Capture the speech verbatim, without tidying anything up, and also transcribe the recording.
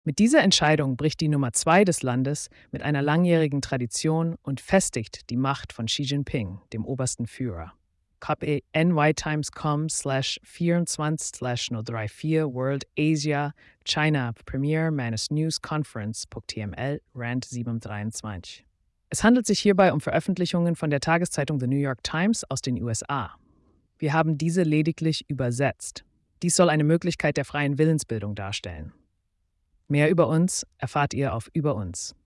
Mit dieser Entscheidung bricht die Nummer zwei des Landes mit einer langjährigen Tradition und festigt die Macht von Xi Jinping, dem obersten Führer. Kap nytimes.com slash vierundzwanzig slash null vier World Asia China Premier minus News Conference.tml Rand siebenhundertdreiundzwanzig. Es handelt sich hierbei um Veröffentlichungen von der Tageszeitung The New York Times aus den U S A. Wir haben diese lediglich übersetzt. Dies soll eine Möglichkeit der freien Willensbildung darstellen. Mehr über uns erfahrt ihr auf Über uns.